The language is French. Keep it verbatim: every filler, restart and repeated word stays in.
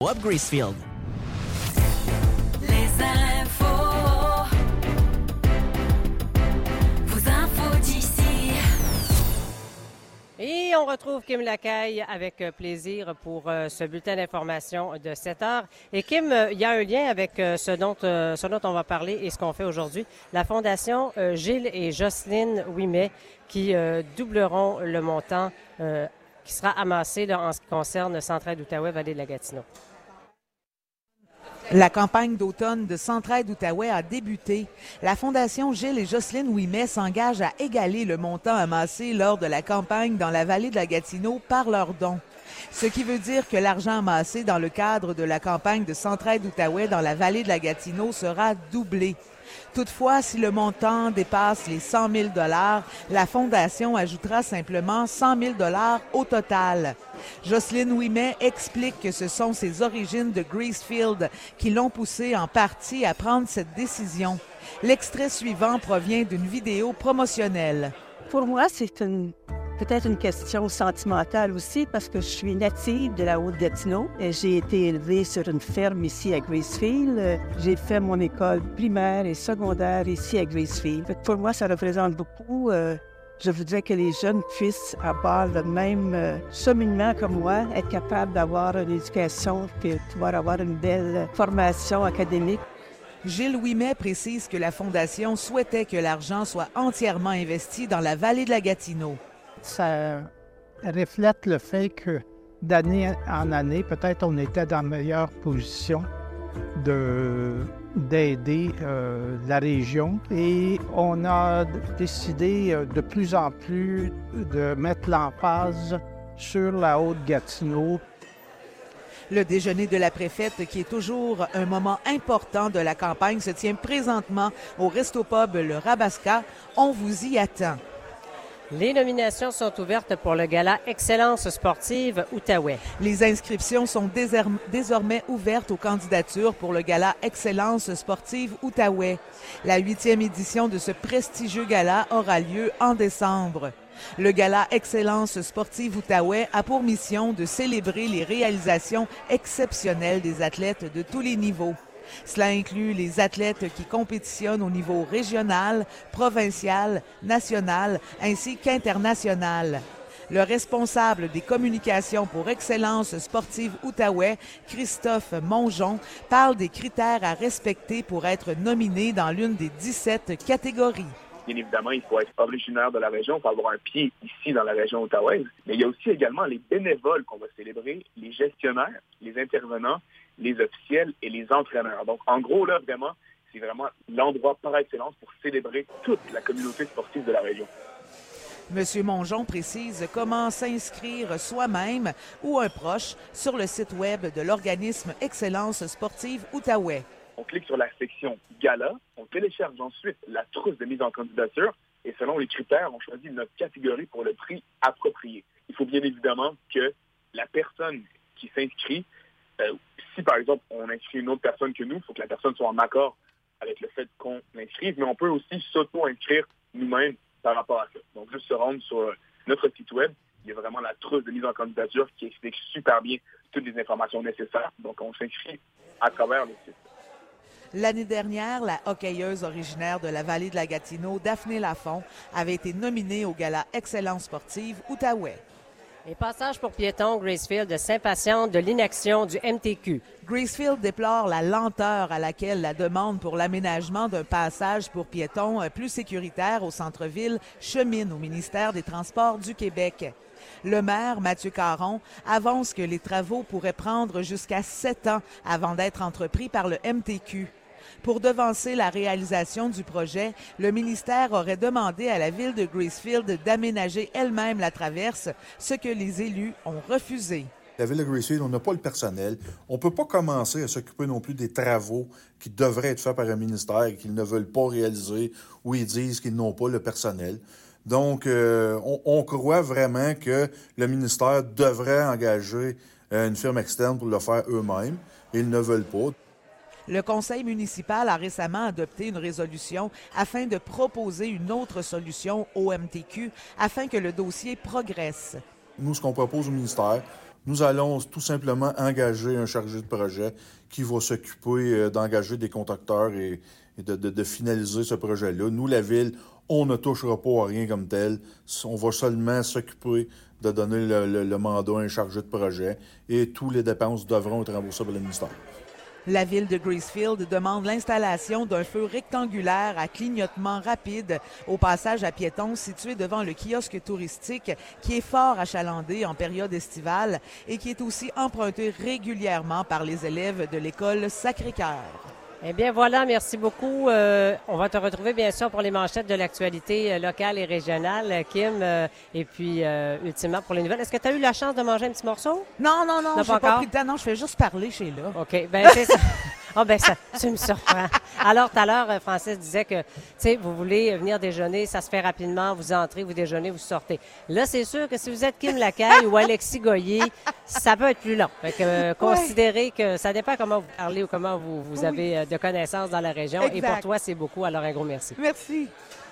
Up Gracefield. Les infos. Vos infos d'ici. Et on retrouve Kim Lacaille avec plaisir pour euh, ce bulletin d'information de sept heures. Et Kim, il euh, y a un lien avec euh, ce, dont, euh, ce dont on va parler et ce qu'on fait aujourd'hui. La Fondation euh, Gilles et Jocelyne Ouimet qui euh, doubleront le montant euh, qui sera amassé là, en ce qui concerne Centraide-Outaouais-Vallée de la Gatineau. La campagne d'automne de Centraide-Outaouais a débuté. La Fondation Gilles et Jocelyne Ouimet s'engage à égaler le montant amassé lors de la campagne dans la vallée de la Gatineau par leurs dons. Ce qui veut dire que l'argent amassé dans le cadre de la campagne de Centraide-Outaouais dans la vallée de la Gatineau sera doublé. Toutefois, si le montant dépasse les cent mille dollars, la Fondation ajoutera simplement cent mille dollars au total. Jocelyne Ouimet explique que ce sont ses origines de Gracefield qui l'ont poussée en partie à prendre cette décision. L'extrait suivant provient d'une vidéo promotionnelle. Pour moi, c'est une, peut-être une question sentimentale aussi parce que je suis native de la Haute-Gatineau. J'ai été élevée sur une ferme ici à Gracefield. J'ai fait mon école primaire et secondaire ici à Gracefield. Pour moi, ça représente beaucoup. Je voudrais que les jeunes puissent avoir le même euh, cheminement que moi, être capables d'avoir une éducation et pouvoir avoir une belle formation académique. Gilles Ouimet précise que la Fondation souhaitait que l'argent soit entièrement investi dans la vallée de la Gatineau. Ça reflète le fait que d'année en année, peut-être on était dans meilleure position de, d'aider euh, la région et on a décidé euh, de plus en plus de mettre l'emphase sur la Haute-Gatineau. Le déjeuner de la préfète, qui est toujours un moment important de la campagne, se tient présentement au Resto-Pub Le Rabasca. On vous y attend. Les nominations sont ouvertes pour le gala Excellence sportive Outaouais. Les inscriptions sont désormais ouvertes aux candidatures pour le gala Excellence sportive Outaouais. La huitième édition de ce prestigieux gala aura lieu en décembre. Le gala Excellence sportive Outaouais a pour mission de célébrer les réalisations exceptionnelles des athlètes de tous les niveaux. Cela inclut les athlètes qui compétitionnent au niveau régional, provincial, national ainsi qu'international. Le responsable des communications pour Excellence sportive Outaouais, Christophe Mongeon, parle des critères à respecter pour être nominé dans l'une des dix-sept catégories. Bien évidemment, il faut être originaire de la région, il faut avoir un pied ici dans la région outaouaise. Mais il y a aussi également les bénévoles qu'on va célébrer, les gestionnaires, les intervenants, les officiels et les entraîneurs. Donc, en gros, là, vraiment, c'est vraiment l'endroit par excellence pour célébrer toute la communauté sportive de la région. Monsieur Mongeon précise comment s'inscrire soi-même ou un proche sur le site web de l'organisme Excellence sportive Outaouais. On clique sur la section Gala, on télécharge ensuite la trousse de mise en candidature et selon les critères, on choisit notre catégorie pour le prix approprié. Il faut bien évidemment que la personne qui s'inscrit, euh, si par exemple on inscrit une autre personne que nous, il faut que la personne soit en accord avec le fait qu'on l'inscrive, mais on peut aussi s'auto-inscrire nous-mêmes par rapport à ça. Donc juste se rendre sur notre site web, il y a vraiment la trousse de mise en candidature qui explique super bien toutes les informations nécessaires. Donc on s'inscrit à travers le site. L'année dernière, la hockeyeuse originaire de la vallée de la Gatineau, Daphné Lafont, avait été nominée au gala Excellence sportive Outaouais. Les passages pour piétons, Gracefield s'impatiente de l'inaction du M T Q. Gracefield déplore la lenteur à laquelle la demande pour l'aménagement d'un passage pour piétons plus sécuritaire au centre-ville chemine au ministère des Transports du Québec. Le maire, Mathieu Caron, avance que les travaux pourraient prendre jusqu'à sept ans avant d'être entrepris par le M T Q. Pour devancer la réalisation du projet, le ministère aurait demandé à la ville de Gracefield d'aménager elle-même la traverse, ce que les élus ont refusé. La ville de Gracefield, on n'a pas le personnel. On ne peut pas commencer à s'occuper non plus des travaux qui devraient être faits par un ministère et qu'ils ne veulent pas réaliser ou ils disent qu'ils n'ont pas le personnel. Donc, euh, on, on croit vraiment que le ministère devrait engager euh, une firme externe pour le faire eux-mêmes. Ils ne veulent pas. Le conseil municipal a récemment adopté une résolution afin de proposer une autre solution au M T Q afin que le dossier progresse. Nous, ce qu'on propose au ministère, nous allons tout simplement engager un chargé de projet qui va s'occuper euh, d'engager des contracteurs et, et de, de, de finaliser ce projet-là. Nous, la Ville, on ne touchera pas à rien comme tel. On va seulement s'occuper de donner le, le, le mandat à un chargé de projet et toutes les dépenses devront être remboursées par le ministère. La ville de Gracefield demande l'installation d'un feu rectangulaire à clignotement rapide au passage à piétons situé devant le kiosque touristique qui est fort achalandé en période estivale et qui est aussi emprunté régulièrement par les élèves de l'école Sacré-Cœur. Eh bien, voilà, merci beaucoup. Euh, on va te retrouver, bien sûr, pour les manchettes de l'actualité euh, locale et régionale, euh, Kim, euh, et puis, euh, ultimement, pour les nouvelles. Est-ce que tu as eu la chance de manger un petit morceau? Non, non, non, Non, je pas n'ai pas encore? pris le temps. Non, je fais juste parler chez là. OK, ben c'est ça. Ah, ben ça, tu me surprends. Alors, tout à l'heure, euh, Francis disait que, tu sais, vous voulez venir déjeuner, ça se fait rapidement, vous entrez, vous déjeunez, vous sortez. Là, c'est sûr que si vous êtes Kim Lacaille ou Alexis Goyer, ça peut être plus long. Fait que, euh, considérez que ça dépend comment vous parlez ou comment vous, vous Oui. avez euh, de connaissances dans la région. Exact. Et pour toi, c'est beaucoup. Alors, un gros merci. Merci.